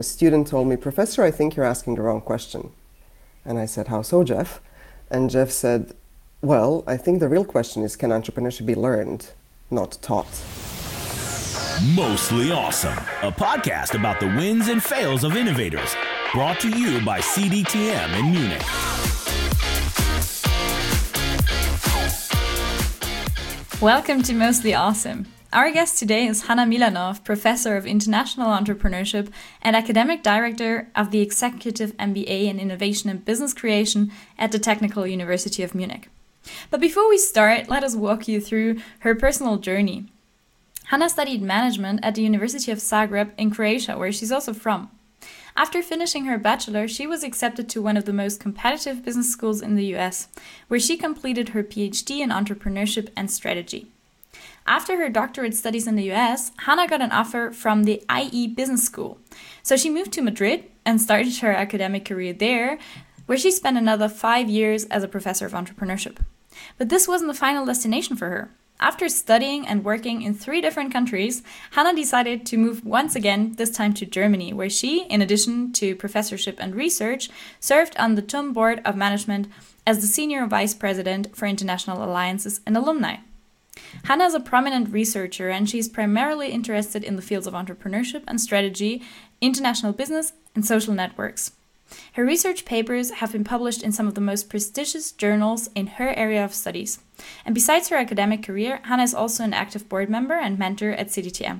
A student told me, "Professor, I think you're asking the wrong question." And I said, "How so, Jeff?" And Jeff said, "Well, I think the real question is, can entrepreneurship be learned, not taught?" Mostly Awesome, a podcast about the wins and fails of innovators, brought to you by CDTM in Munich. Welcome to Mostly Awesome. Our guest today is Hanna Milanov, Professor of International Entrepreneurship and Academic Director of the Executive MBA in Innovation and Business Creation at the Technical University of Munich. But before we start, let us walk you through her personal journey. Hanna studied management at the University of Zagreb in Croatia, where she's also from. After finishing her bachelor, she was accepted to one of the most competitive business schools in the US, where she completed her PhD in entrepreneurship and strategy. After her doctorate studies in the US, Hanna got an offer from the IE Business School. So she moved to Madrid and started her academic career there, where she spent another 5 years as a professor of entrepreneurship. But this wasn't the final destination for her. After studying and working in 3 different countries, Hanna decided to move once again, this time to Germany, where she, in addition to professorship and research, served on the TUM Board of Management as the Senior Vice President for International Alliances and Alumni. Hanna is a prominent researcher, and she's primarily interested in the fields of entrepreneurship and strategy, international business, and social networks. Her research papers have been published in some of the most prestigious journals in her area of studies. And besides her academic career, Hanna is also an active board member and mentor at CDTM.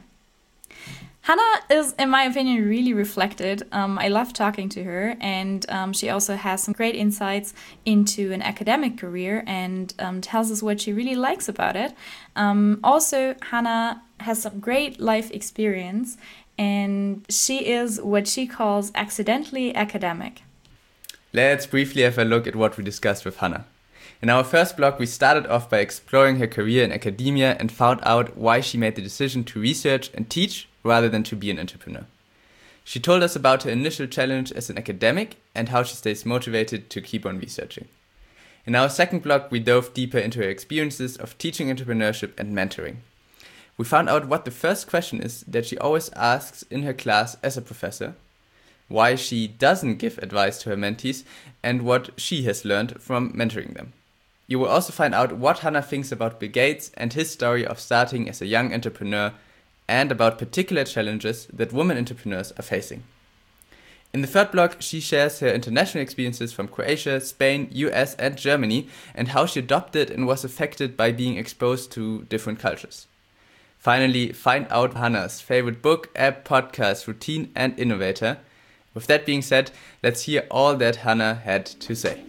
Hanna is, in my opinion, really reflected. I love talking to her, and she also has some great insights into an academic career and tells us what she really likes about it. Also, Hanna has some great life experience, and she is what she calls accidentally academic. Let's briefly have a look at what we discussed with Hanna. In our first blog, we started off by exploring her career in academia and found out why she made the decision to research and teach rather than to be an entrepreneur. She told us about her initial challenge as an academic and how she stays motivated to keep on researching. In our second blog, we dove deeper into her experiences of teaching entrepreneurship and mentoring. We found out what the first question is that she always asks in her class as a professor, why she doesn't give advice to her mentees, and what she has learned from mentoring them. You will also find out what Hanna thinks about Bill Gates and his story of starting as a young entrepreneur, and about particular challenges that women entrepreneurs are facing. In the third blog, she shares her international experiences from Croatia, Spain, US and Germany, and how she adopted and was affected by being exposed to different cultures. Finally, find out Hanna's favorite book, app, podcast, routine and innovator. With that being said, let's hear all that Hanna had to say.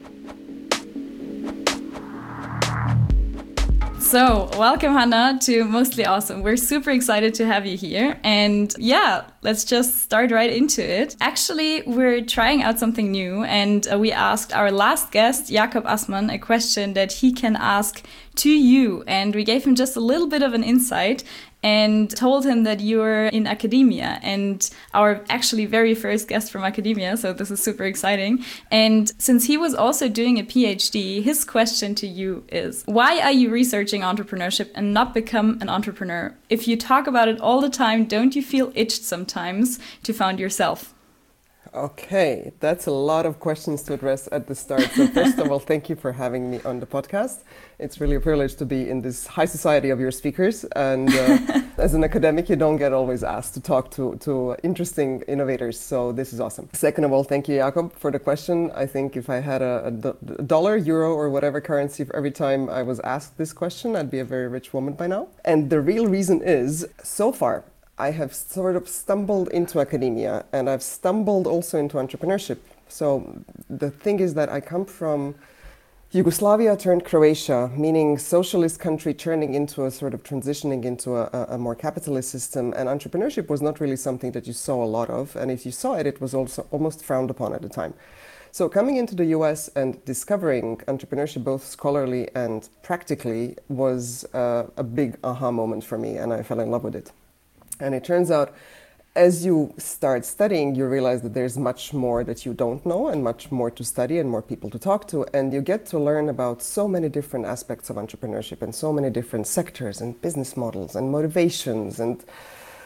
So, welcome Hanna to Mostly Awesome. We're super excited to have you here. And yeah, let's just start right into it. Actually, we're trying out something new, and we asked our last guest, Jakob Assmann, a question that he can ask to you. And we gave him just a little bit of an insight and told him that you're in academia, and our actually very first guest from academia, so this is super exciting. And since he was also doing a PhD, his question to you is, why are you researching entrepreneurship and not become an entrepreneur? If you talk about it all the time, don't you feel itched sometimes to found yourself? Okay, that's a lot of questions to address at the start. So first of all, thank you for having me on the podcast. It's really a privilege to be in this high society of your speakers. And as an academic, you don't get always asked to talk to interesting innovators. So this is awesome. Second of all, thank you, Jakob, for the question. I think if I had a dollar, euro, or whatever currency for every time I was asked this question, I'd be a very rich woman by now. And the real reason is, so far, I have sort of stumbled into academia, and I've stumbled also into entrepreneurship. So the thing is that I come from Yugoslavia turned Croatia, meaning socialist country turning into a sort of transitioning into a more capitalist system. And entrepreneurship was not really something that you saw a lot of. And if you saw it, it was also almost frowned upon at the time. So coming into the US and discovering entrepreneurship, both scholarly and practically, was a big aha moment for me, and I fell in love with it. And it turns out, as you start studying, you realize that there's much more that you don't know and much more to study and more people to talk to. And you get to learn about so many different aspects of entrepreneurship and so many different sectors and business models and motivations and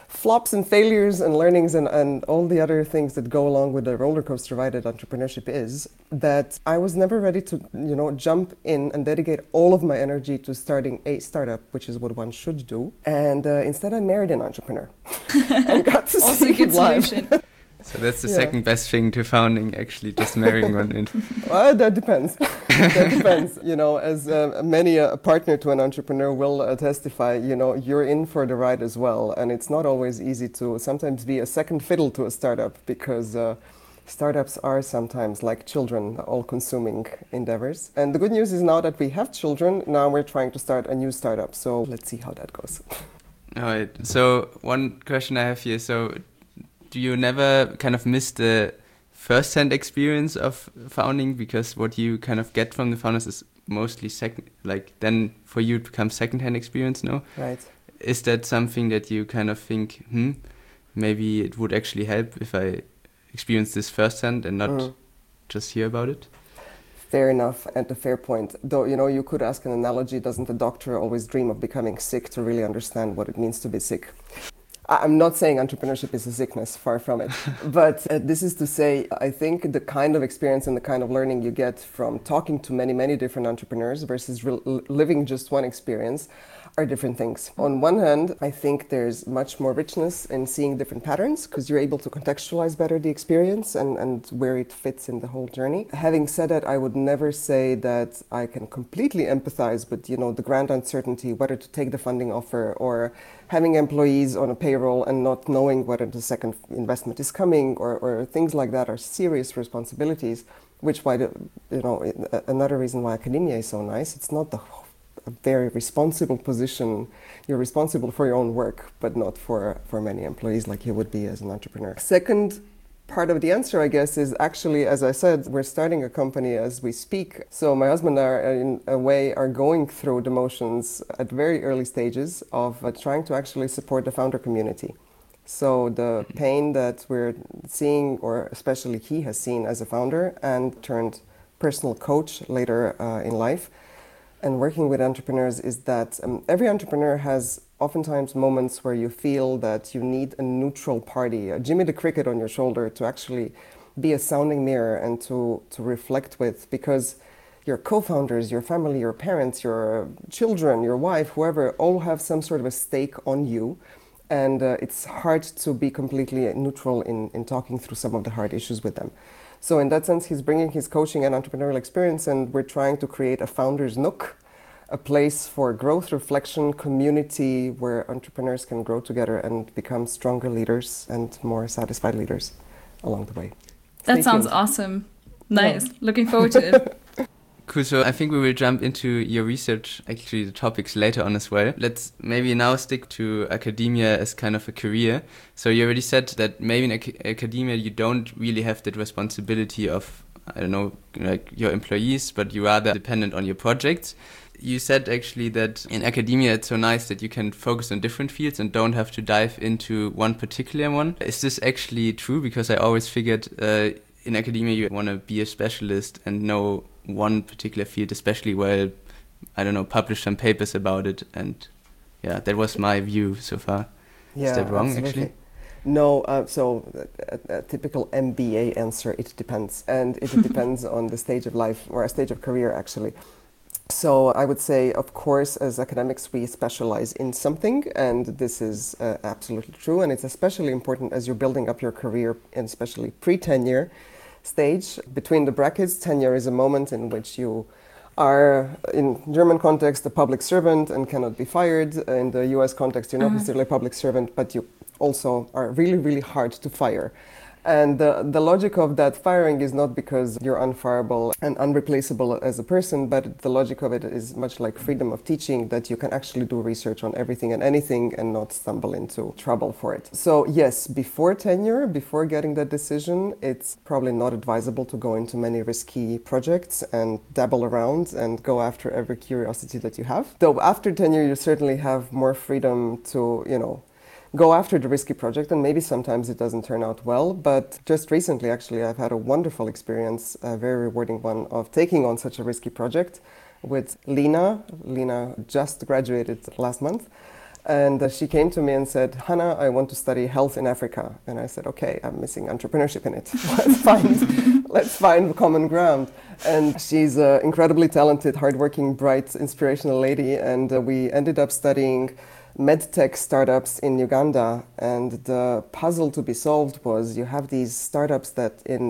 flops and failures and learnings and all the other things that go along with the roller coaster ride that entrepreneurship is, that I was never ready to, jump in and dedicate all of my energy to starting a startup, which is what one should do. And instead I married an entrepreneur and got to Also see a good it live. solution. So that's the second best thing to founding, actually, just marrying one. Well, that depends. That depends. As many a partner to an entrepreneur will testify, you're in for the ride as well. And it's not always easy to sometimes be a second fiddle to a startup, because startups are sometimes like children, all-consuming endeavors. And the good news is now that we have children, now we're trying to start a new startup. So let's see how that goes. All right. So one question I have here. So do you never kind of miss the first-hand experience of founding, because what you kind of get from the founders is mostly then for you it becomes second-hand experience, no? Right. Is that something that you kind of think, maybe it would actually help if I experience this firsthand and not just hear about it? Fair enough, and a fair point. Though, you could ask an analogy, doesn't a doctor always dream of becoming sick to really understand what it means to be sick? I'm not saying entrepreneurship is a sickness, far from it. But this is to say, I think the kind of experience and the kind of learning you get from talking to many, many different entrepreneurs versus living just one experience are different things. On one hand, I think there's much more richness in seeing different patterns, because you're able to contextualize better the experience and where it fits in the whole journey. Having said that, I would never say that I can completely empathize with, the grand uncertainty, whether to take the funding offer or having employees on a payroll and not knowing whether the second investment is coming or things like that are serious responsibilities, which another reason why academia is so nice. It's not a very responsible position. You're responsible for your own work, but not for many employees like you would be as an entrepreneur. Second part of the answer, I guess, is actually, as I said, we're starting a company as we speak. So my husband and I, in a way, are going through the motions at very early stages of trying to actually support the founder community. So the pain that we're seeing, or especially he has seen as a founder and turned personal coach later in life, and working with entrepreneurs, is that every entrepreneur has oftentimes moments where you feel that you need a neutral party, a Jimmy the Cricket on your shoulder, to actually be a sounding mirror and to reflect with, because your co-founders, your family, your parents, your children, your wife, whoever, all have some sort of a stake on you. And it's hard to be completely neutral in talking through some of the hard issues with them. So in that sense, he's bringing his coaching and entrepreneurial experience, and we're trying to create a founder's nook, a place for growth, reflection, community, where entrepreneurs can grow together and become stronger leaders and more satisfied leaders along the way. That sounds awesome. Nice. Yeah. Looking forward to it. Cool. So I think we will jump into your research, actually the topics later on as well. Let's maybe now stick to academia as kind of a career. So you already said that maybe in academia you don't really have that responsibility of, like your employees, but you are rather dependent on your projects. You said actually that in academia it's so nice that you can focus on different fields and don't have to dive into one particular one. Is this actually true? Because I always figured in academia you want to be a specialist and know one particular field, especially while, publish some papers about it. And yeah, that was my view so far. Yeah, is that wrong, absolutely. actually? No, so a typical MBA answer, it depends. And it depends on the stage of life, or a stage of career, actually. So I would say, of course, as academics, we specialize in something, and this is absolutely true. And it's especially important as you're building up your career, and especially pre-tenure stage. Between the brackets, tenure is a moment in which you are, in German context, a public servant and cannot be fired. In the US context, you're not necessarily a public servant, but you also are really, really hard to fire. And the logic of that firing is not because you're unfireable and unreplaceable as a person, but the logic of it is much like freedom of teaching, that you can actually do research on everything and anything and not stumble into trouble for it. So yes, before tenure, before getting that decision, it's probably not advisable to go into many risky projects and dabble around and go after every curiosity that you have. Though after tenure, you certainly have more freedom to, go after the risky project, and maybe sometimes it doesn't turn out well. But just recently, actually, I've had a wonderful experience, a very rewarding one, of taking on such a risky project with Lina. Lina just graduated last month. And she came to me and said, Hannah, I want to study health in Africa. And I said, okay, I'm missing entrepreneurship in it. Let's find common ground. And she's an incredibly talented, hardworking, bright, inspirational lady. And we ended up studying medtech startups in Uganda. And the puzzle to be solved was you have these startups that in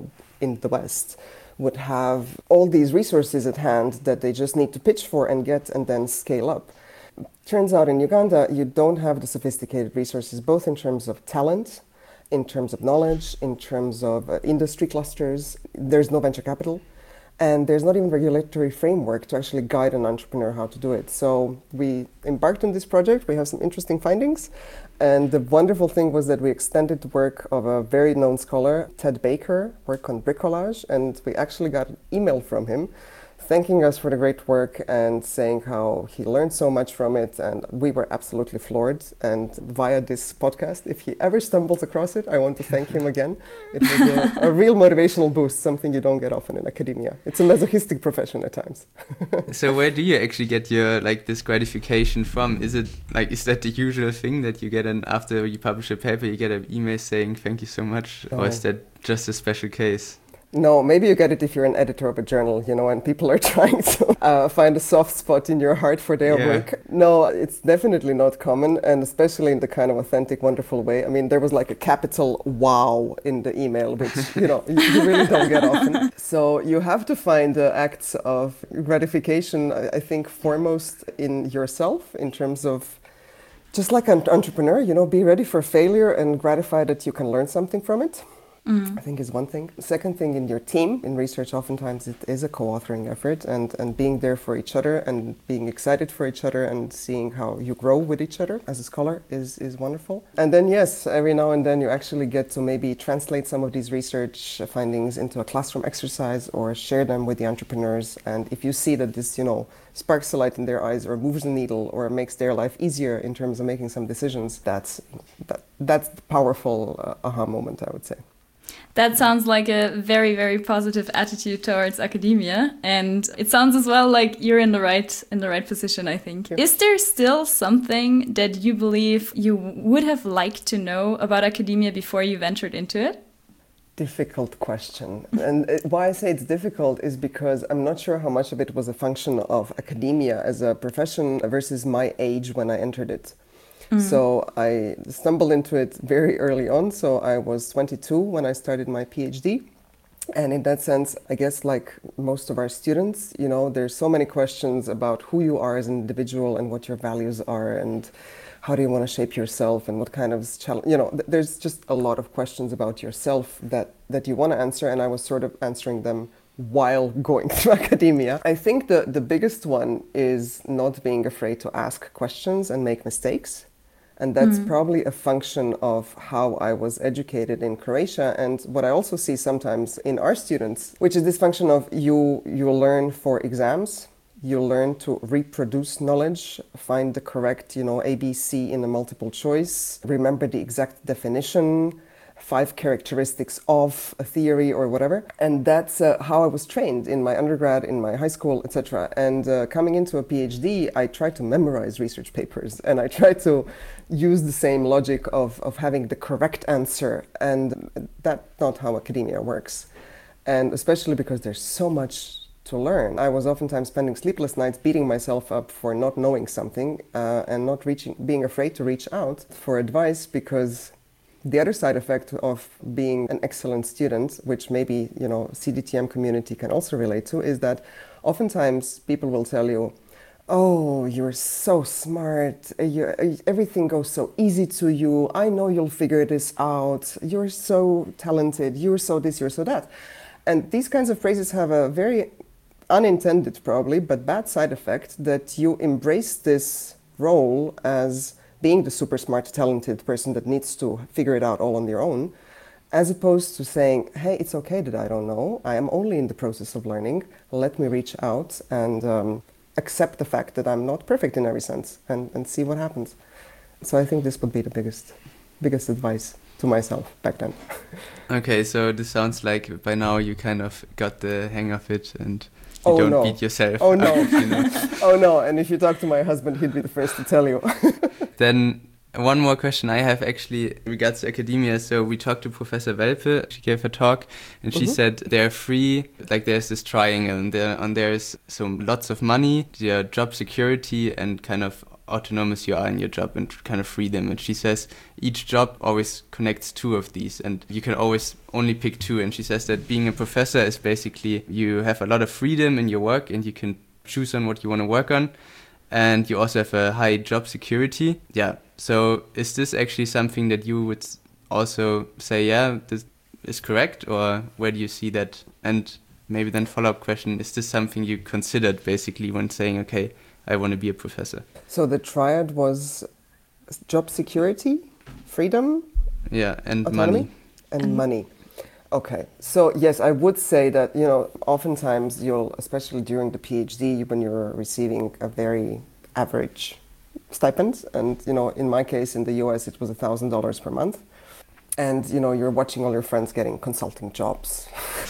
the West would have all these resources at hand that they just need to pitch for and get and then scale up. Turns out in Uganda, you don't have the sophisticated resources, both in terms of talent, in terms of knowledge, in terms of industry clusters. There's no venture capital, and there's not even regulatory framework to actually guide an entrepreneur how to do it. So we embarked on this project. We have some interesting findings. And the wonderful thing was that we extended the work of a very known scholar, Ted Baker, work on bricolage. And we actually got an email from him thanking us for the great work and saying how he learned so much from it. And we were absolutely floored. And via this podcast, if he ever stumbles across it, I want to thank him again. It was a real motivational boost, something you don't get often in academia. It's a masochistic profession at times. So where do you actually get your this gratification from? Is that the usual thing that you get after you publish a paper, you get an email saying thank you so much? Or is that just a special case? No, maybe you get it if you're an editor of a journal, and people are trying to find a soft spot in your heart for their work. No, it's definitely not common, and especially in the kind of authentic, wonderful way. I mean, there was like a capital wow in the email, which, you really don't get often. So you have to find acts of gratification, I think, foremost in yourself, in terms of just like an entrepreneur, be ready for failure and gratified that you can learn something from it. I think is one thing. Second thing, in your team, in research, oftentimes it is a co-authoring effort, and being there for each other and being excited for each other and seeing how you grow with each other as a scholar is wonderful. And then, yes, every now and then you actually get to maybe translate some of these research findings into a classroom exercise or share them with the entrepreneurs. And if you see that this, sparks a light in their eyes or moves the needle or makes their life easier in terms of making some decisions, that's the powerful aha moment, I would say. That sounds like a very, very positive attitude towards academia, and it sounds as well like you're in the right position, I think. Is there still something that you believe you would have liked to know about academia before you ventured into it? Difficult question. And why I say it's difficult is because I'm not sure how much of it was a function of academia as a profession versus my age when I entered it. So I stumbled into it very early on. So I was 22 when I started my PhD. And in that sense, I guess like most of our students, there's so many questions about who you are as an individual and what your values are and how do you want to shape yourself and what kind of challenge, there's just a lot of questions about yourself that you want to answer. And I was sort of answering them while going through academia. I think the biggest one is not being afraid to ask questions and make mistakes. And that's probably a function of how I was educated in Croatia and what I also see sometimes in our students, which is this function of you learn for exams, you learn to reproduce knowledge, find the correct, ABC in a multiple choice, remember the exact definition, 5 characteristics of a theory or whatever. And that's how I was trained in my undergrad, in my high school, etc. And coming into a PhD, I tried to memorize research papers and I tried to use the same logic of having the correct answer. And that's not how academia works. And especially because there's so much to learn. I was oftentimes spending sleepless nights beating myself up for not knowing something and being afraid to reach out for advice, because the other side effect of being an excellent student, which maybe, CDTM community can also relate to, is that oftentimes people will tell you, oh, you're so smart, everything goes so easy to you, I know you'll figure this out, you're so talented, you're so this, you're so that. And these kinds of phrases have a very unintended, probably, but bad side effect that you embrace this role as being the super smart, talented person that needs to figure it out all on their own, as opposed to saying, hey, it's okay that I don't know. I am only in the process of learning. Let me reach out and accept the fact that I'm not perfect in every sense and see what happens. So I think this would be the biggest advice to myself back then. Okay, so this sounds like by now you kind of got the hang of it and you don't beat yourself. Oh no. Oh no, and if you talk to my husband, he'd be the first to tell you. Then one more question I have actually in regards to academia. So we talked to Professor Welpe. She gave a talk and she said they're free. Like there's this triangle and there's so lots of money, your job security, and kind of autonomous you are in your job and kind of freedom. And she says each job always connects two of these and you can always only pick two. And she says that being a professor is basically you have a lot of freedom in your work and you can choose on what you want to work on. And you also have a high job security. Yeah. So is this actually something that you would also say, yeah, this is correct? Or where do you see that? And maybe then follow-up question, is this something you considered basically when saying, okay, I want to be a professor? So the triad was job security, freedom, yeah, and autonomy, money. And money. Okay, so yes, I would say that, oftentimes especially during the PhD, when you're receiving a very average stipend, and, in my case, in the US, it was $1,000 per month. And, you're watching all your friends getting consulting jobs,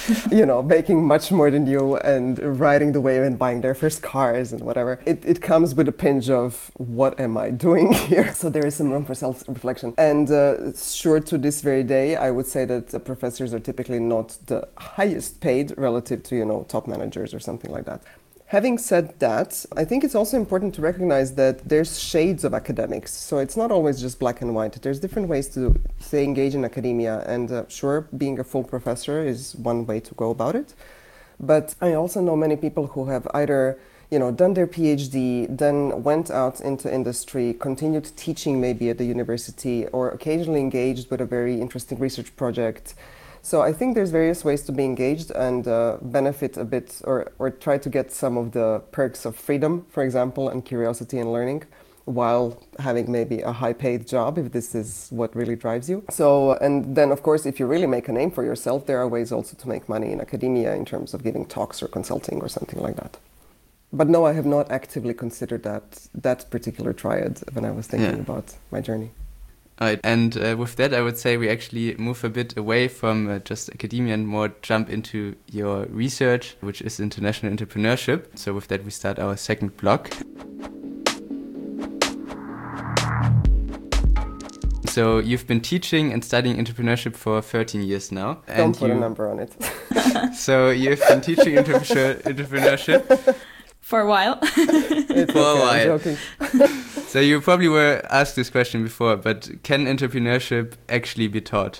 making much more than you and riding the wave and buying their first cars and whatever. It comes with a pinch of, what am I doing here? So there is some room for self-reflection. And sure, to this very day, I would say that the professors are typically not the highest paid relative to, top managers or something like that. Having said that, I think it's also important to recognize that there's shades of academics. So it's not always just black and white. There's different ways to, say, engage in academia. And sure, being a full professor is one way to go about it. But I also know many people who have either, done their PhD, then went out into industry, continued teaching maybe at the university, or occasionally engaged with a very interesting research project. So I think there's various ways to be engaged and benefit a bit or try to get some of the perks of freedom, for example, and curiosity and learning, while having maybe a high-paid job, if this is what really drives you. So, and then, of course, if you really make a name for yourself, there are ways also to make money in academia in terms of giving talks or consulting or something like that. But no, I have not actively considered that particular triad when I was thinking about my journey. Right. And with that, I would say we actually move a bit away from just academia and more jump into your research, which is international entrepreneurship. So with that, we start our second block. So you've been teaching and studying entrepreneurship for 13 years now. Don't put a number on it. So you've been teaching entrepreneurship for a while. It's for a while. I'm joking. So you probably were asked this question before, but can entrepreneurship actually be taught?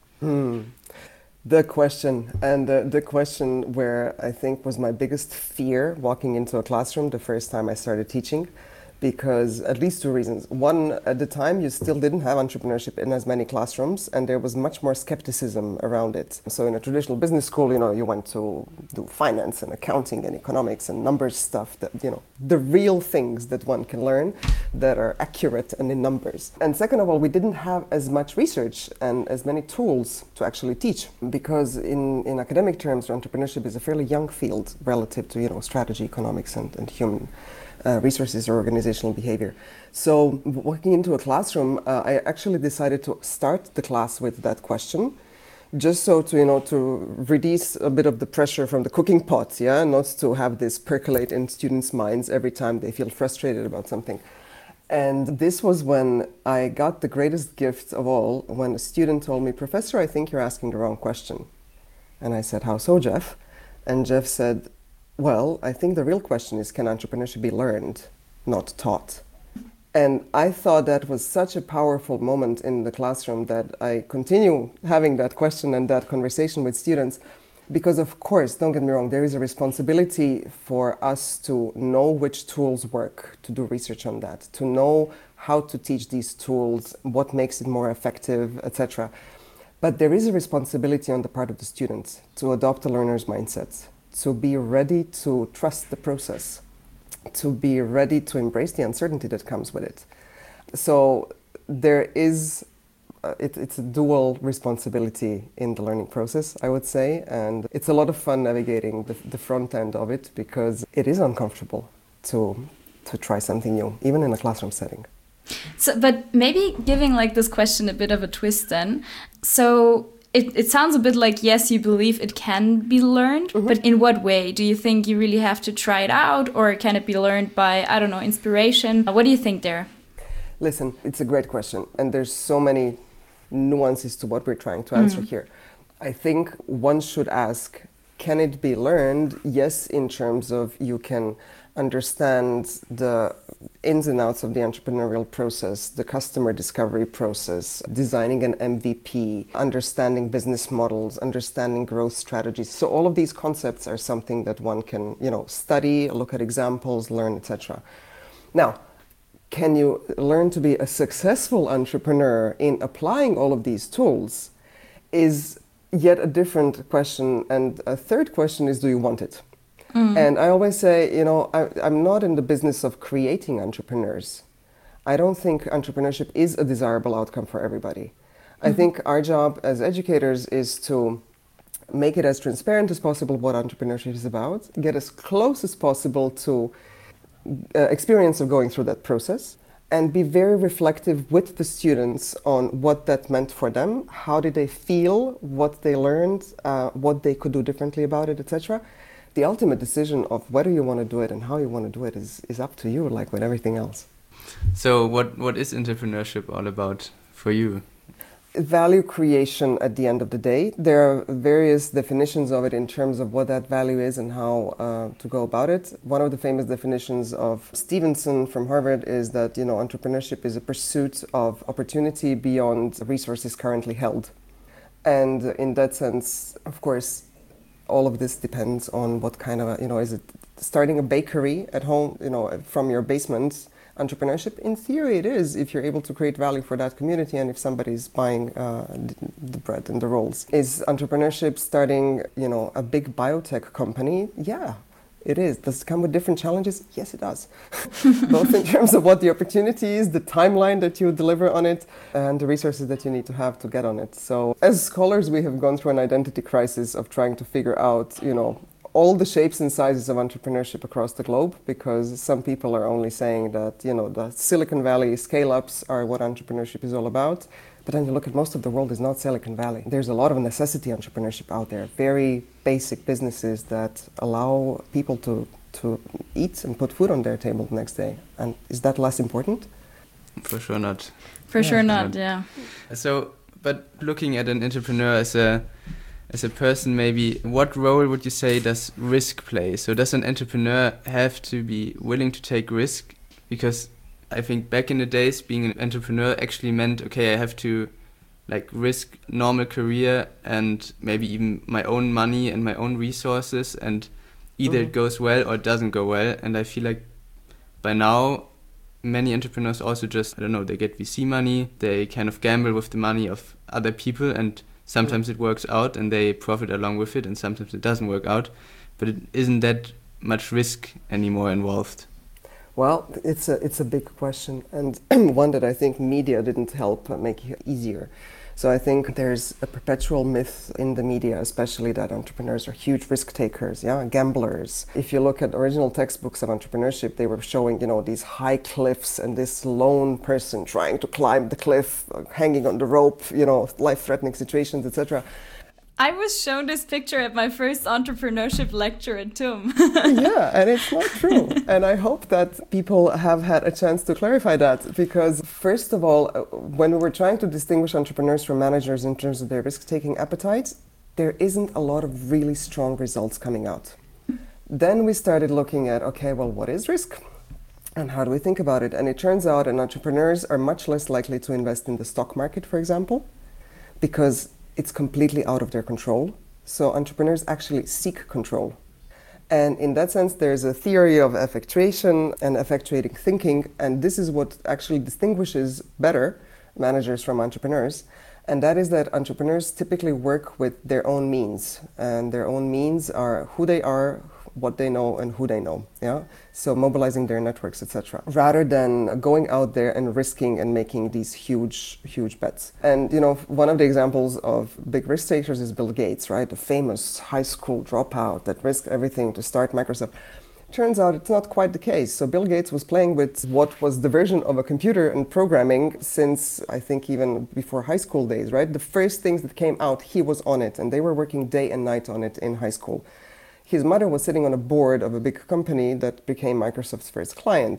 The question, and the question where I think was my biggest fear walking into a classroom the first time I started teaching, because at least two reasons. One, at the time, you still didn't have entrepreneurship in as many classrooms, and there was much more skepticism around it. So in a traditional business school, you went to do finance and accounting and economics and numbers stuff, that, the real things that one can learn that are accurate and in numbers. And second of all, we didn't have as much research and as many tools to actually teach, because in academic terms, entrepreneurship is a fairly young field relative to, strategy, economics, and human resources or organizational behavior. So walking into a classroom, I actually decided to start the class with that question, just so to, to release a bit of the pressure from the cooking pot, not to have this percolate in students' minds every time they feel frustrated about something. And this was when I got the greatest gift of all, when a student told me, "Professor, I think you're asking the wrong question." And I said, "How so, Jeff?" And Jeff said, "Well, I think the real question is, can entrepreneurship be learned, not taught?" And I thought that was such a powerful moment in the classroom that I continue having that question and that conversation with students, because of course, don't get me wrong, there is a responsibility for us to know which tools work, to do research on that, to know how to teach these tools, what makes it more effective, etc. But there is a responsibility on the part of the students to adopt a learner's mindset, to be ready to trust the process, to be ready to embrace the uncertainty that comes with it. So there is, it's a dual responsibility in the learning process, I would say, and it's a lot of fun navigating the front end of it, because it is uncomfortable to try something new, even in a classroom setting. So, but maybe giving this question a bit of a twist then. So it sounds a bit like, yes, you believe it can be learned, but in what way? Do you think you really have to try it out, or can it be learned by, I don't know, inspiration? What do you think there? Listen, it's a great question, and there's so many nuances to what we're trying to answer here. I think one should ask, can it be learned? Yes, in terms of you can understand the ins and outs of the entrepreneurial process, the customer discovery process, designing an MVP, understanding business models, understanding growth strategies. So all of these concepts are something that one can, study, look at examples, learn, etc. Now, can you learn to be a successful entrepreneur in applying all of these tools is yet a different question. And a third question is, do you want it? And I always say, I'm not in the business of creating entrepreneurs. I don't think entrepreneurship is a desirable outcome for everybody. I think our job as educators is to make it as transparent as possible what entrepreneurship is about, get as close as possible to experience of going through that process, and be very reflective with the students on what that meant for them, how did they feel, what they learned, what they could do differently about it, etc. The ultimate decision of whether you want to do it and how you want to do it is up to you, like with everything else. So what is entrepreneurship all about for you? Value creation at the end of the day. There are various definitions of it in terms of what that value is and how to go about it. One of the famous definitions of Stevenson from Harvard is that, entrepreneurship is a pursuit of opportunity beyond resources currently held. And in that sense, of course, all of this depends on what kind of, is it starting a bakery at home, from your basement? Entrepreneurship, in theory, it is if you're able to create value for that community and if somebody's buying the bread and the rolls. Is entrepreneurship starting, a big biotech company? Yeah, it is. Does it come with different challenges? Yes, it does. Both in terms of what the opportunity is, the timeline that you deliver on it, and the resources that you need to have to get on it. So as scholars, we have gone through an identity crisis of trying to figure out, all the shapes and sizes of entrepreneurship across the globe, because some people are only saying that, the Silicon Valley scale-ups are what entrepreneurship is all about. But then you look at most of the world is not Silicon Valley. There's a lot of necessity entrepreneurship out there, very basic businesses that allow people to eat and put food on their table the next day. And is that less important? For sure not. For sure not, yeah. So, but looking at an entrepreneur as a person, maybe, what role would you say does risk play? So does an entrepreneur have to be willing to take risk? Because I think back in the days, being an entrepreneur actually meant, okay, I have to risk normal career and maybe even my own money and my own resources, and either it goes well or it doesn't go well. And I feel like by now, many entrepreneurs also just, they get VC money, they kind of gamble with the money of other people, and sometimes it works out and they profit along with it, and sometimes it doesn't work out. But it isn't that much risk anymore involved. Well, it's a big question, and one that I think media didn't help make it easier. So I think there's a perpetual myth in the media, especially, that entrepreneurs are huge risk takers, gamblers. If you look at original textbooks of entrepreneurship, they were showing, these high cliffs and this lone person trying to climb the cliff, hanging on the rope, life-threatening situations, etc. I was shown this picture at my first entrepreneurship lecture at TUM. Yeah, and it's not true. And I hope that people have had a chance to clarify that, because first of all, when we were trying to distinguish entrepreneurs from managers in terms of their risk-taking appetite, there isn't a lot of really strong results coming out. Then we started looking at, okay, well, what is risk? And how do we think about it? And it turns out that entrepreneurs are much less likely to invest in the stock market, for example, because it's completely out of their control. So entrepreneurs actually seek control. And in that sense, there's a theory of effectuation and effectuating thinking. And this is what actually distinguishes better managers from entrepreneurs. And that is that entrepreneurs typically work with their own means. And their own means are who they are, what they know, and who they know. So mobilizing their networks, etc., rather than going out there and risking and making these huge bets. And one of the examples of big risk takers is Bill Gates, right? The famous high school dropout that risked everything to start Microsoft. Turns out it's not quite the case. So Bill Gates was playing with what was the version of a computer and programming since, I think, even before high school days, right? The first things that came out, he was on it, and they were working day and night on it in high school. His mother was sitting on a board of a big company that became Microsoft's first client.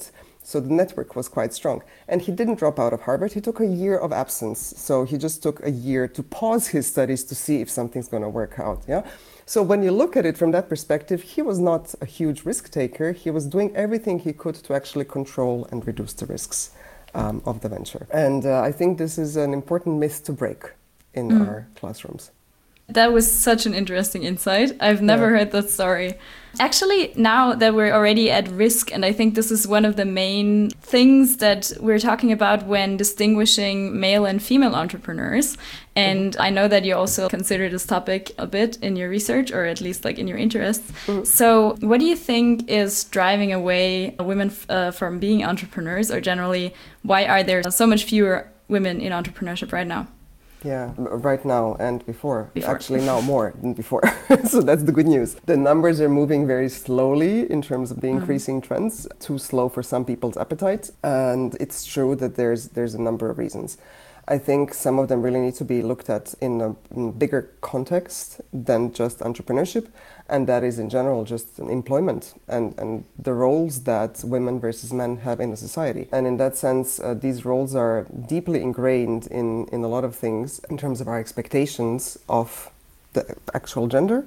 So the network was quite strong. And he didn't drop out of Harvard. He took a year of absence. So he just took a year to pause his studies to see if something's going to work out. Yeah. So when you look at it from that perspective, he was not a huge risk taker. He was doing everything he could to actually control and reduce the risks of the venture. And I think this is an important myth to break in our classrooms. That was such an interesting insight. I've never heard that story. Actually, now that we're already at risk, and I think this is one of the main things that we're talking about when distinguishing male and female entrepreneurs. And I know that you also consider this topic a bit in your research, or at least like in your interests. So what do you think is driving away women from being entrepreneurs, or generally, why are there so much fewer women in entrepreneurship right now? Yeah, right now and before. Actually, now more than before. So that's the good news. The numbers are moving very slowly in terms of the increasing trends, too slow for some people's appetite. And it's true that there's a number of reasons. I think some of them really need to be looked at in a bigger context than just entrepreneurship. And that is in general just employment and the roles that women versus men have in a society. And in that sense, these roles are deeply ingrained in a lot of things in terms of our expectations of the actual gender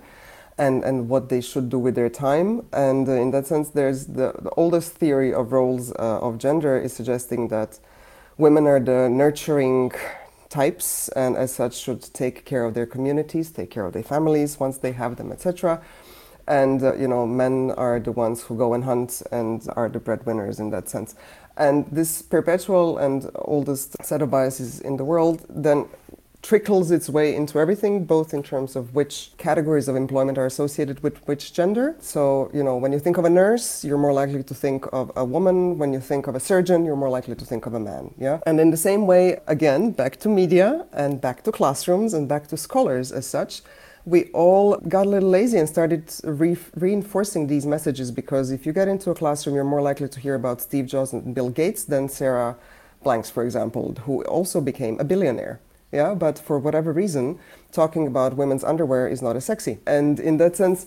and what they should do with their time. And in that sense, there's the oldest theory of roles of gender is suggesting that women are the nurturing types and as such should take care of their communities, take care of their families once they have them, etc. And men are the ones who go and hunt and are the breadwinners in that sense. And this perpetual and oldest set of biases in the world then trickles its way into everything, both in terms of which categories of employment are associated with which gender. So, when you think of a nurse, you're more likely to think of a woman. When you think of a surgeon, you're more likely to think of a man. Yeah. And in the same way, again, back to media and back to classrooms and back to scholars as such, we all got a little lazy and started reinforcing these messages, because if you get into a classroom, you're more likely to hear about Steve Jobs and Bill Gates than Sarah Blanks, for example, who also became a billionaire. Yeah, but for whatever reason, talking about women's underwear is not as sexy. And in that sense,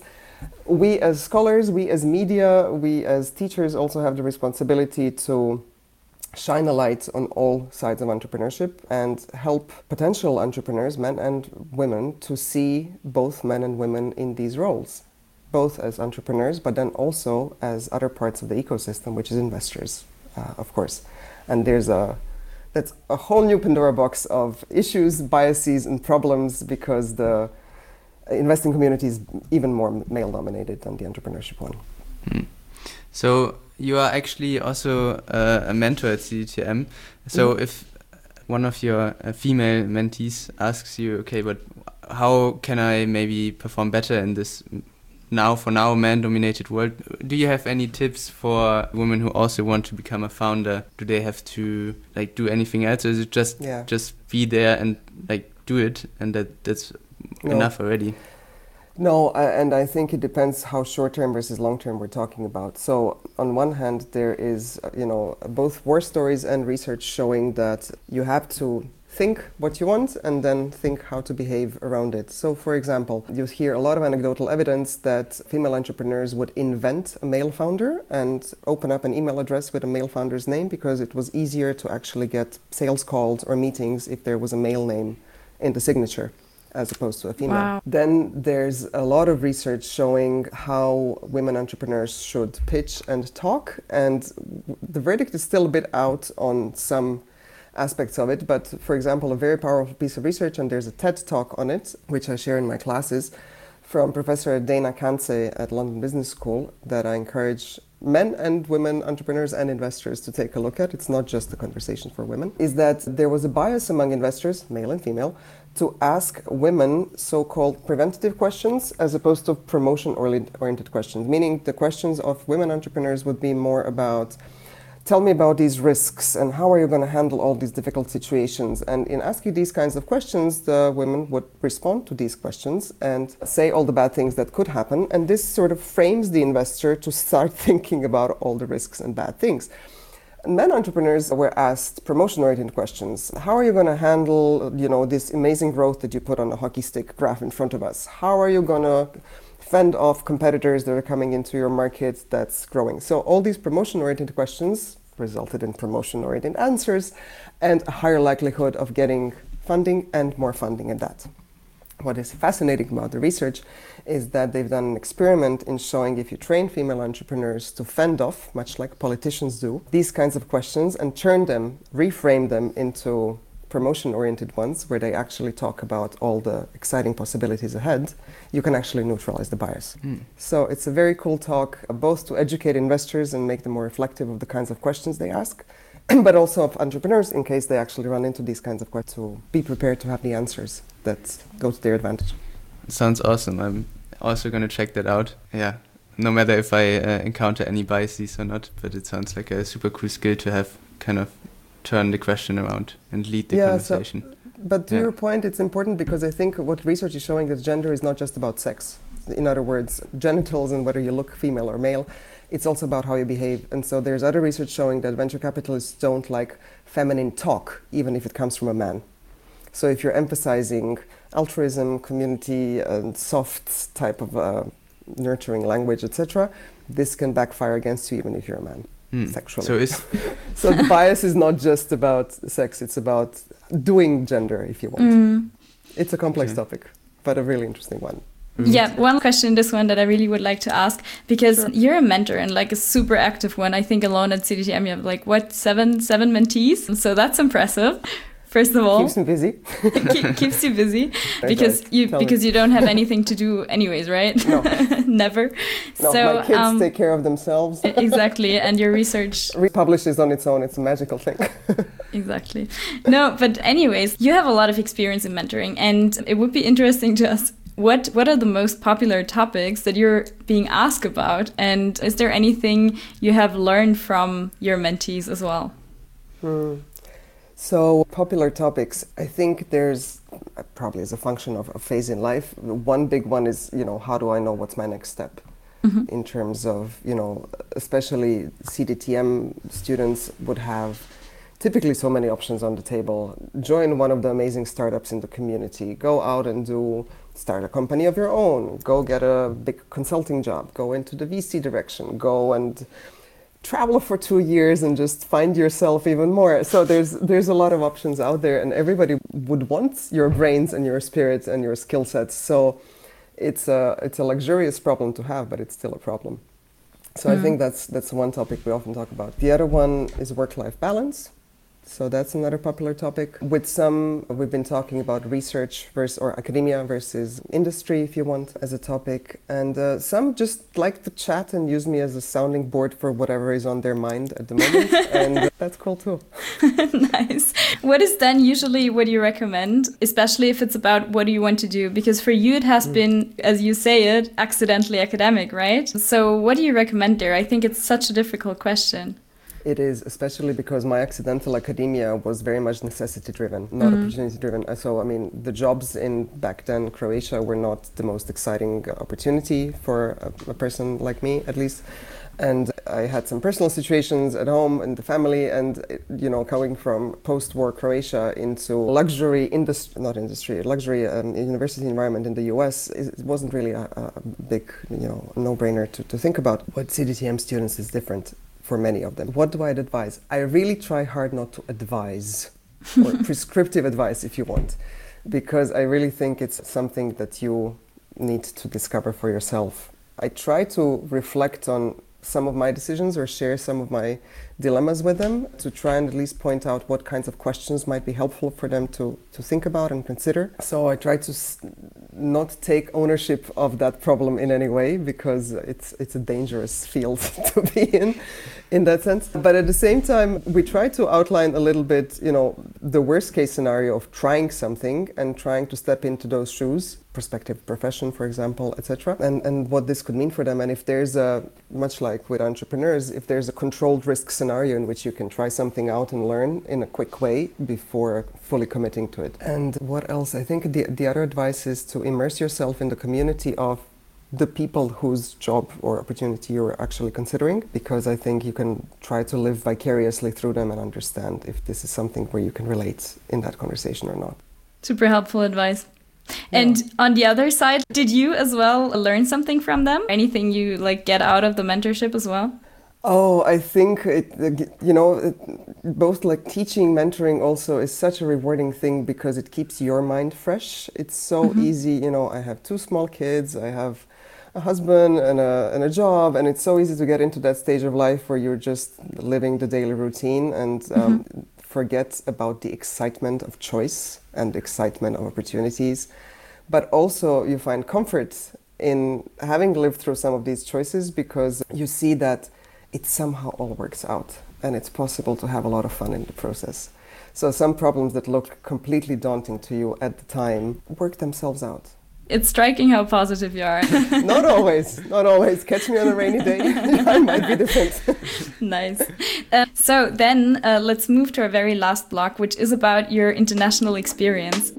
we as scholars, we as media, we as teachers also have the responsibility to shine a light on all sides of entrepreneurship and help potential entrepreneurs, men and women, to see both men and women in these roles, both as entrepreneurs, but then also as other parts of the ecosystem, which is investors, of course. And that's a whole new Pandora box of issues, biases, and problems, because the investing community is even more male-dominated than the entrepreneurship one. So you are actually also a mentor at CDTM. So if one of your female mentees asks you, okay, but how can I maybe perform better in this now man-dominated world, do you have any tips for women who also want to become a founder? Do they have to do anything else, or is it just be there and do it, and that's enough already? No, and I think it depends how short-term versus long-term we're talking about. So on one hand, there is both war stories and research showing that you have to think what you want and then think how to behave around it. So, for example, you hear a lot of anecdotal evidence that female entrepreneurs would invent a male founder and open up an email address with a male founder's name because it was easier to actually get sales calls or meetings if there was a male name in the signature as opposed to a female. Wow. Then there's a lot of research showing how women entrepreneurs should pitch and talk, and the verdict is still a bit out on some aspects of it, but for example, a very powerful piece of research, and there's a TED talk on it, which I share in my classes, from Professor Dana Kansey at London Business School, that I encourage men and women entrepreneurs and investors to take a look at. It's not just a conversation for women. Is that there was a bias among investors, male and female, to ask women so-called preventative questions as opposed to promotion-oriented questions, meaning the questions of women entrepreneurs would be more about, tell me about these risks and how are you going to handle all these difficult situations? And in asking these kinds of questions, the women would respond to these questions and say all the bad things that could happen. And this sort of frames the investor to start thinking about all the risks and bad things. And men entrepreneurs were asked promotion-oriented questions. How are you going to handle, this amazing growth that you put on a hockey stick graph in front of us? How are you going to fend off competitors that are coming into your market that's growing? So all these promotion-oriented questions, resulted in promotion-oriented answers and a higher likelihood of getting funding and more funding at that. What is fascinating about the research is that they've done an experiment in showing if you train female entrepreneurs to fend off, much like politicians do, these kinds of questions and reframe them into promotion-oriented ones where they actually talk about all the exciting possibilities ahead, you can actually neutralize the bias. So it's a very cool talk, both to educate investors and make them more reflective of the kinds of questions they ask, but also of entrepreneurs in case they actually run into these kinds of questions, to be prepared to have the answers that go to their advantage. Sounds awesome. I'm also going to check that out. Yeah, no matter if I encounter any biases or not, but it sounds like a super cool skill to have, kind of turn the question around and lead the conversation. But to your point, it's important because I think what research is showing is gender is not just about sex. In other words, genitals and whether you look female or male, it's also about how you behave. And so there's other research showing that venture capitalists don't like feminine talk, even if it comes from a man. So if you're emphasizing altruism, community, and soft type of nurturing language, etc., this can backfire against you even if you're a man, sexually. So the bias is not just about sex, it's about doing gender, if you want. It's a complex topic, but a really interesting one. Yeah, one question, this one that I really would like to ask, because you're a mentor and like a super active one. I think alone at CDTM you have like, seven mentees? So that's impressive. First of all, keeps me busy. Keeps you busy because you don't have anything to do anyways, right? No, never. No, so my kids take care of themselves. Exactly, and your research republishes on its own. It's a magical thing. Exactly. No, but anyways, you have a lot of experience in mentoring, and it would be interesting to us. What are the most popular topics that you're being asked about, and is there anything you have learned from your mentees as well? So popular topics, I think there's probably as a function of a phase in life. One big one is, how do I know what's my next step? In terms of, especially CDTM students would have typically so many options on the table. Join one of the amazing startups in the community. Go out and start a company of your own. Go get a big consulting job. Go into the VC direction. Go and travel for 2 years and just find yourself even more. So there's a lot of options out there, and everybody would want your brains and your spirit and your skill sets. So it's a luxurious problem to have, but it's still a problem. So I think that's one topic we often talk about. The other one is work-life balance. So that's another popular topic. With some, we've been talking about research or academia versus industry, if you want, as a topic. And some just like to chat and use me as a sounding board for whatever is on their mind at the moment. And that's cool too. Nice. What is then usually what you recommend, especially if it's about what do you want to do? Because for you, it has been, as you say it, accidentally academic, right? So what do you recommend there? I think it's such a difficult question. It is, especially because my accidental academia was very much necessity-driven, not opportunity-driven. So, the jobs in back then Croatia were not the most exciting opportunity for a person like me, at least. And I had some personal situations at home and the family, and coming from post-war Croatia into luxury university environment in the US, it wasn't really a big, no-brainer to think about. What CDTM students is different for many of them. What do I advise? I really try hard not to advise, or prescriptive advice if you want, because I really think it's something that you need to discover for yourself. I try to reflect on some of my decisions or share some of my dilemmas with them to try and at least point out what kinds of questions might be helpful for them to think about and consider. So I try to not take ownership of that problem in any way, because it's a dangerous field to be in that sense. But at the same time, we try to outline a little bit, the worst case scenario of trying something and trying to step into those shoes, prospective profession, for example, etc., and what this could mean for them. And if there's much like with entrepreneurs, if there's a controlled risk scenario in which you can try something out and learn in a quick way before fully committing to it. And what else? I think the other advice is to immerse yourself in the community of the people whose job or opportunity you're actually considering, because I think you can try to live vicariously through them and understand if this is something where you can relate in that conversation or not. Super helpful advice. And on the other side, did you as well learn something from them? Anything you get out of the mentorship as well? Oh, I think both like teaching, mentoring also is such a rewarding thing because it keeps your mind fresh. It's so easy. I have 2 small kids. I have a husband and a job, and it's so easy to get into that stage of life where you're just living the daily routine and forget about the excitement of choice and excitement of opportunities. But also you find comfort in having lived through some of these choices because you see that it somehow all works out and it's possible to have a lot of fun in the process. So some problems that look completely daunting to you at the time work themselves out. It's striking how positive you are. Not always. Catch me on a rainy day. I might be different. Nice. So then let's move to our very last block, which is about your international experience.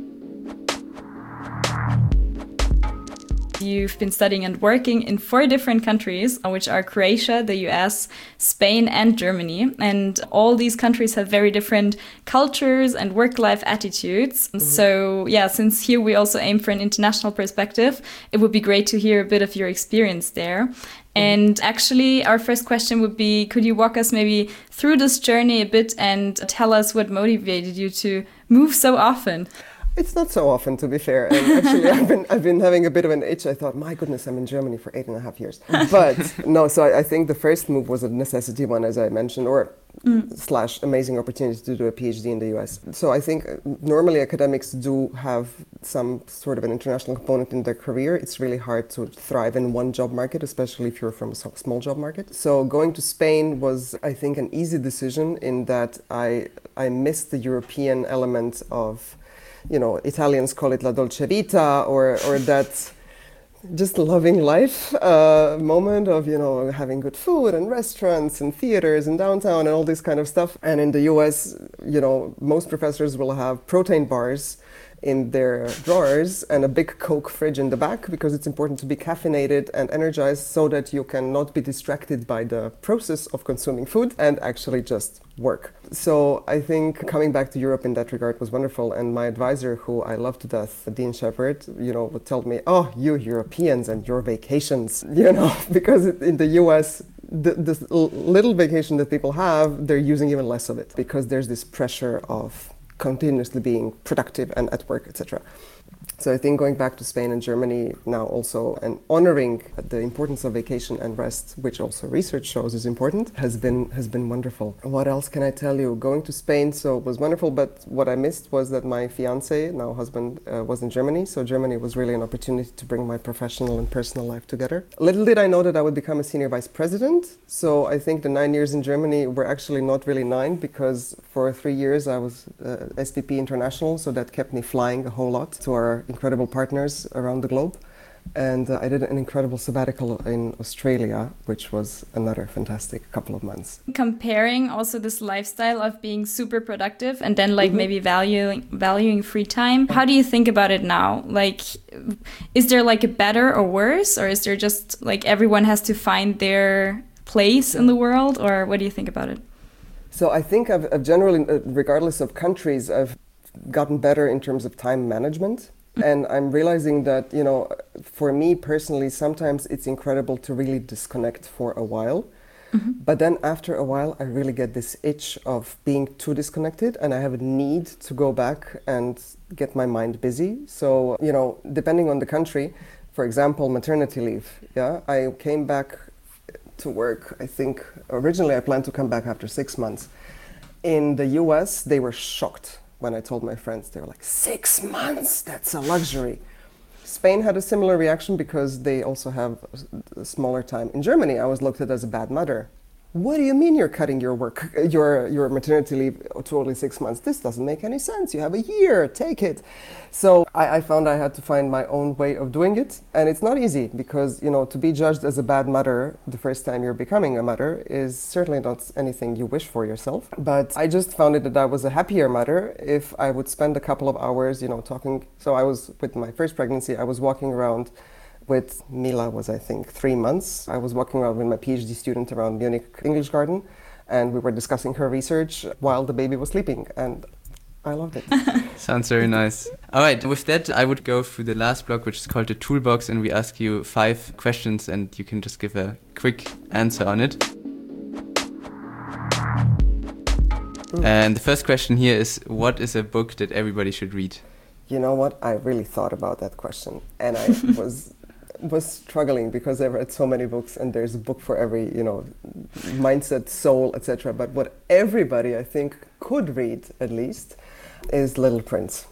You've been studying and working in 4 different countries, which are Croatia, the US, Spain, and Germany. And all these countries have very different cultures and work-life attitudes. So yeah, since here we also aim for an international perspective, it would be great to hear a bit of your experience there. And actually, our first question would be, could you walk us maybe through this journey a bit and tell us what motivated you to move so often? It's not so often, to be fair. And actually, I've been having a bit of an itch. I thought, my goodness, I'm in Germany for 8.5 years. But no, so I think the first move was a necessity one, as I mentioned, or / amazing opportunity to do a PhD in the US. So I think normally academics do have some sort of an international component in their career. It's really hard to thrive in one job market, especially if you're from a small job market. So going to Spain was, I think, an easy decision in that I missed the European element of, Italians call it la dolce vita, or that just loving life moment of, having good food and restaurants and theaters and downtown and all this kind of stuff. And in the US, most professors will have protein bars in their drawers and a big Coke fridge in the back because it's important to be caffeinated and energized so that you can not be distracted by the process of consuming food and actually just work. So I think coming back to Europe in that regard was wonderful. And my advisor, who I love to death, Dean Shepard, would tell me, oh, you Europeans and your vacations, because in the US, the little vacation that people have, they're using even less of it because there's this pressure of continuously being productive and at work, etc. So I think going back to Spain and Germany now also and honoring the importance of vacation and rest, which also research shows is important, has been wonderful. What else can I tell you? Going to Spain was wonderful, but what I missed was that my fiance, now husband, was in Germany. So Germany was really an opportunity to bring my professional and personal life together. Little did I know that I would become a senior vice president. So I think the 9 years in Germany were actually not really 9 because for 3 years I was SVP International. So that kept me flying a whole lot to our incredible partners around the globe. And I did an incredible sabbatical in Australia, which was another fantastic couple of months. Comparing also this lifestyle of being super productive and then maybe valuing free time, how do you think about it now? Is there a better or worse, or is there just everyone has to find their place in the world, or what do you think about it? So I think I've generally, regardless of countries, I've gotten better in terms of time management. And I'm realizing that, for me personally, sometimes it's incredible to really disconnect for a while. But then after a while, I really get this itch of being too disconnected and I have a need to go back and get my mind busy. So, depending on the country, for example, maternity leave. Yeah, I came back to work. I think originally I planned to come back after 6 months. In the US, they were shocked. When I told my friends, they were like, 6 months? That's a luxury. Spain had a similar reaction because they also have a smaller time. In Germany, I was looked at as a bad mother. What do you mean you're cutting your maternity leave to only 6 months? This doesn't make any sense. You have a year, take it. So I found I had to find my own way of doing it. And it's not easy because, to be judged as a bad mother the first time you're becoming a mother is certainly not anything you wish for yourself. But I just found it that I was a happier mother if I would spend a couple of hours, talking. So I was, with my first pregnancy, I was walking around with Mila was, I think, 3 months. I was walking around with my PhD student around Munich English Garden, and we were discussing her research while the baby was sleeping, and I loved it. Sounds very nice. All right, with that, I would go through the last block, which is called the toolbox, and we ask you 5 questions, and you can just give a quick answer on it. And the first question here is, what is a book that everybody should read? You know what? I really thought about that question, and I was struggling because I've read so many books, and there's a book for every, mindset, soul, etc. But what everybody, I think, could read at least is Little Prince.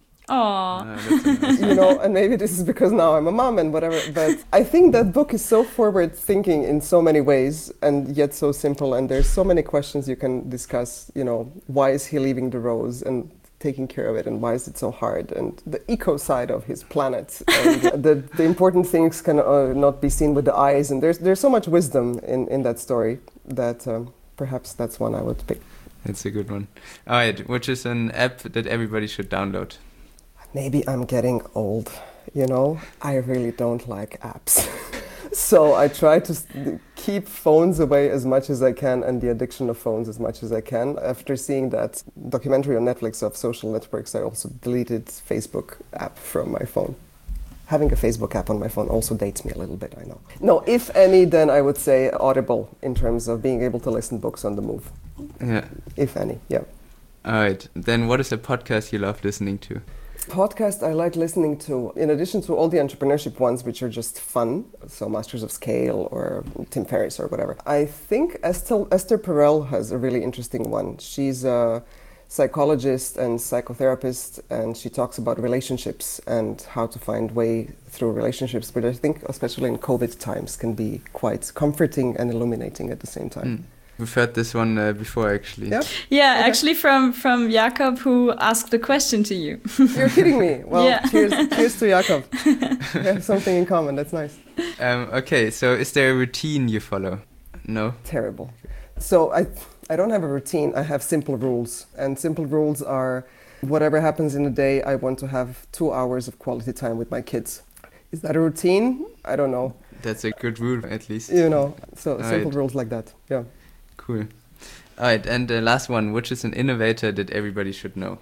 Aww. And maybe this is because now I'm a mom and whatever, but I think that book is so forward thinking in so many ways and yet so simple, and there's so many questions you can discuss, why is he leaving the rose and taking care of it, and why is it so hard, and the eco side of his planet, and the important things can not be seen with the eyes, and there's so much wisdom in that story that perhaps that's one I would pick. That's a good one. All right, which is an app that everybody should download? Maybe I'm getting old, I really don't like apps. So I try to keep phones away as much as I can, and the addiction of phones as much as I can. After seeing that documentary on Netflix of social networks, I also deleted Facebook app from my phone. Having a Facebook app on my phone also dates me a little bit, I know. No, if any, then I would say Audible in terms of being able to listen books on the move. Yeah. If any, yeah. All right. Then what is a podcast you love listening to? Podcast I like listening to, in addition to all the entrepreneurship ones, which are just fun, so Masters of Scale or Tim Ferriss or whatever. I think Esther Perel has a really interesting one. She's a psychologist and psychotherapist, and she talks about relationships and how to find way through relationships, but I think especially in COVID times can be quite comforting and illuminating at the same time. We've heard this one before, actually. Yeah, okay. Actually from Jakob, who asked the question to you. You're kidding me. Well, yeah. cheers to Jakob. We have something in common. That's nice. Okay, so is there a routine you follow? No? Terrible. So I don't have a routine. I have simple rules. And simple rules are, whatever happens in a day, I want to have 2 hours of quality time with my kids. Is that a routine? I don't know. That's a good rule, at least. So simple right. rules like that. Yeah. Cool. All right, and the last one, which is an innovator that everybody should know?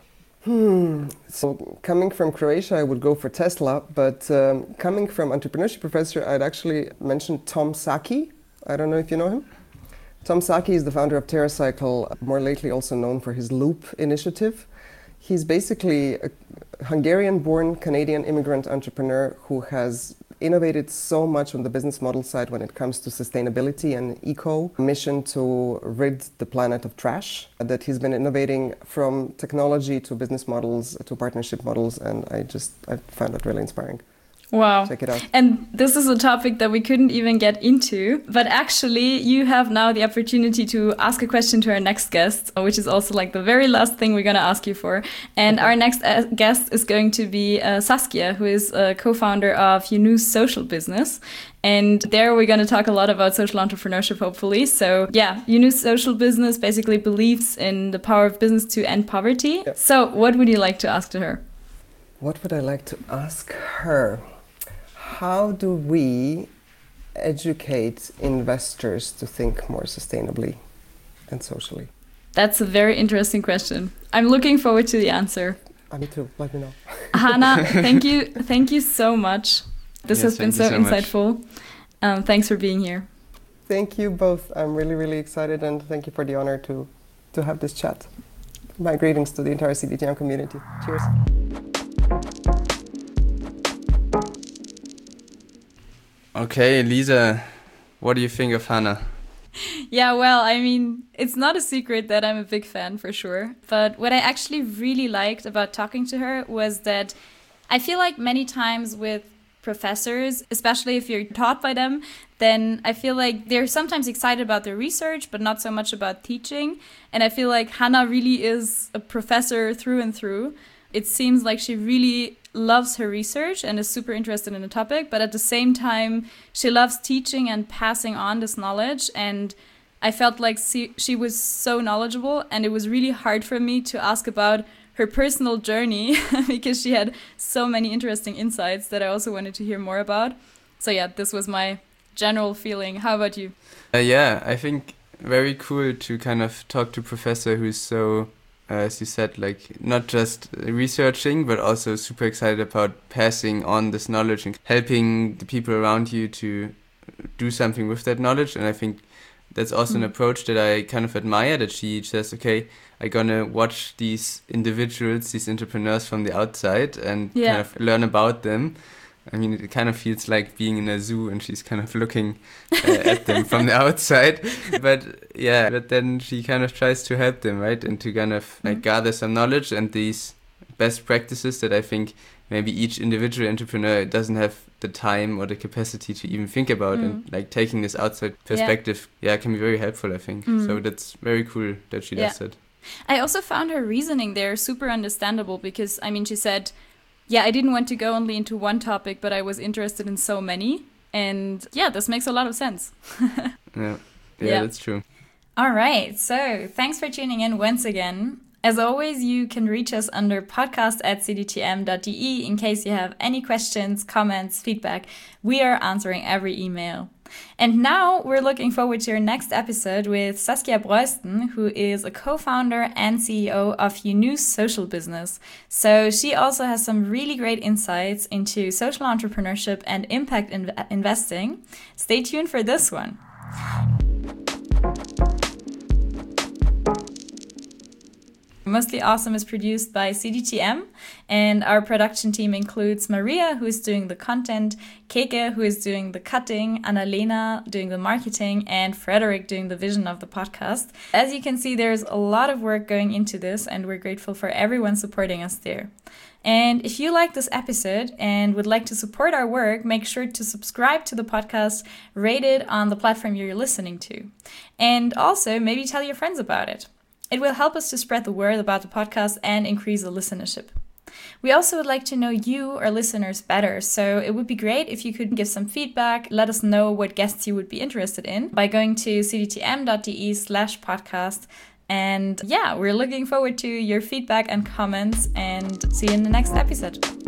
So coming from Croatia, I would go for Tesla, but coming from entrepreneurship professor, I'd actually mention Tom Saki. I don't know if you know him. Tom Saki is the founder of TerraCycle, more lately also known for his Loop initiative. He's basically a Hungarian-born Canadian immigrant entrepreneur who has innovated so much on the business model side when it comes to sustainability and eco mission to rid the planet of trash, that he's been innovating from technology to business models to partnership models, and I found that really inspiring. Wow. Check it out. And this is a topic that we couldn't even get into, but actually you have now the opportunity to ask a question to our next guest, which is also like the very last thing we're going to ask you for. And our next guest is going to be Saskia, who is a co-founder of Yunus Social Business. And there we're going to talk a lot about social entrepreneurship, hopefully. So yeah, Yunus Social Business basically believes in the power of business to end poverty. Yep. So what would you like to ask to her? What would I like to ask her? How do we educate investors to think more sustainably and socially? That's a very interesting question. I'm looking forward to the answer. Me too. Let me know. Hannah, thank you so much. This has been so insightful. Thanks for being here. Thank you both. I'm really, really excited, and thank you for the honor to have this chat. My greetings to the entire CDTM community. Cheers. Okay, Lisa, what do you think of Hannah? Yeah, well, I mean, it's not a secret that I'm a big fan for sure. But what I actually really liked about talking to her was that I feel like many times with professors, especially if you're taught by them, then I feel like they're sometimes excited about their research, but not so much about teaching. And I feel like Hannah really is a professor through and through. It seems like she really loves her research and is super interested in the topic, but at the same time, she loves teaching and passing on this knowledge. And I felt like she was so knowledgeable, and it was really hard for me to ask about her personal journey because she had so many interesting insights that I also wanted to hear more about. So yeah, this was my general feeling. How about you? Yeah, I think very cool to kind of talk to a professor who's so, as you said, like not just researching, but also super excited about passing on this knowledge and helping the people around you to do something with that knowledge. And I think that's also an approach that I kind of admire, that she says, okay, I'm gonna watch these individuals, these entrepreneurs from the outside and kind of learn about them. I mean, it kind of feels like being in a zoo and she's kind of looking at them from the outside. But then she kind of tries to help them, right? And to kind of like gather some knowledge and these best practices that I think maybe each individual entrepreneur doesn't have the time or the capacity to even think about. And like taking this outside perspective, can be very helpful, I think. So that's very cool that she does that. I also found her reasoning there super understandable because, I mean, she said, I didn't want to go only into one topic, but I was interested in so many. And this makes a lot of sense. Yeah, that's true. All right. So thanks for tuning in once again. As always, you can reach us under podcast@cdtm.de in case you have any questions, comments, feedback. We are answering every email. And now we're looking forward to our next episode with Saskia Breusten, who is a co-founder and CEO of Unus Social Business. So she also has some really great insights into social entrepreneurship and impact investing. Stay tuned for this one. Mostly Awesome is produced by CDTM, and our production team includes Maria, who is doing the content, Keke, who is doing the cutting, Annalena doing the marketing, and Frederick doing the vision of the podcast. As you can see, there's a lot of work going into this, and we're grateful for everyone supporting us there. And if you like this episode and would like to support our work, make sure to subscribe to the podcast, rate it on the platform you're listening to. And also maybe tell your friends about it. It will help us to spread the word about the podcast and increase the listenership. We also would like to know you, our listeners, better. So it would be great if you could give some feedback, let us know what guests you would be interested in by going to cdtm.de/podcast. And we're looking forward to your feedback and comments, and see you in the next episode.